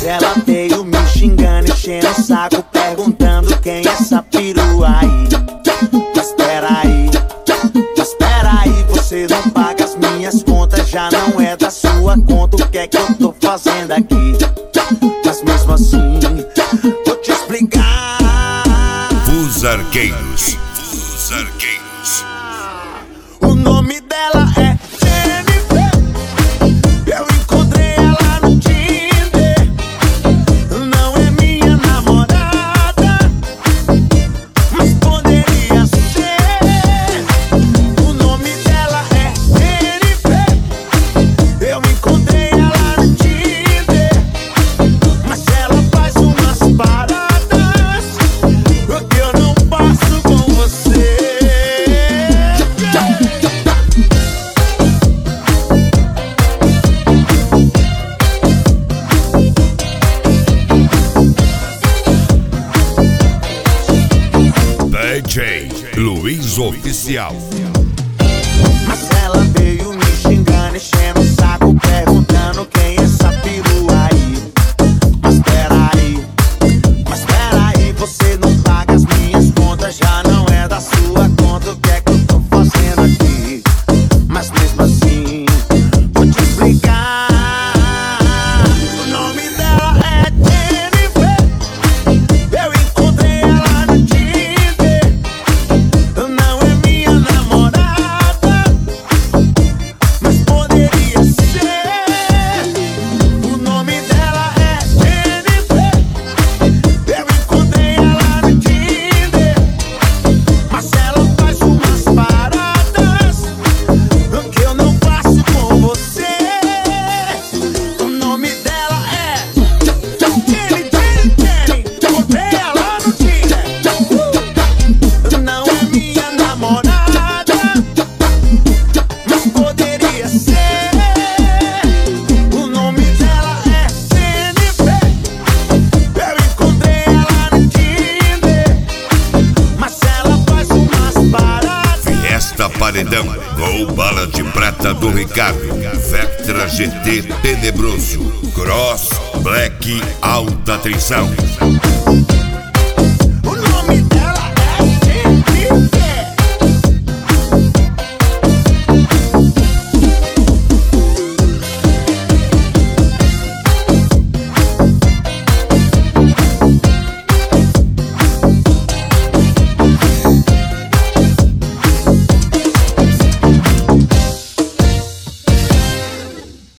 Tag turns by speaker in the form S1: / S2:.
S1: ela veio me xingando, enchendo o saco, perguntando quem é essa perua aí. Mas peraí, você não paga as minhas contas, já não é da sua conta. O que é que eu tô fazendo aqui? Mas mesmo assim, vou te explicar.
S2: Fusarqueiros.
S1: O nome dela é Jennifer. Eu encontrei ela no Tinder. Não é minha namorada, mas poderia ser. O nome dela é Jennifer. Eu encontrei ela no Tinder, mas ela faz umas paradas que eu não passo com você.
S2: DJ Luiz Oficial.
S1: Mas ela veio me xingando, enchendo o saco, perguntando quem é essa perua aí. Mas peraí, você não paga as minhas contas, já não é da sua conta. O que é que eu tô fazendo aqui? Mas mesmo assim, vou te explicar. O nome dela é Jennifer. Eu encontrei ela no Tinder. Não é minha namorada, mas poderia ser. O nome dela é Jennifer. Eu encontrei ela no Tinder, mas ela faz umas paradas que eu não faço com você. O nome dela é Jenny. Encontrei ela no Tinder. Não é minha namorada, mas poderia ser. O nome dela é Jennifer. Eu encontrei ela no Tinder, mas ela faz umas paradas.
S2: Fiesta Paredão. Gol Bala de Prata do Ricardo. Vectra GT Tenebroso. Cross Black Alta Tensão.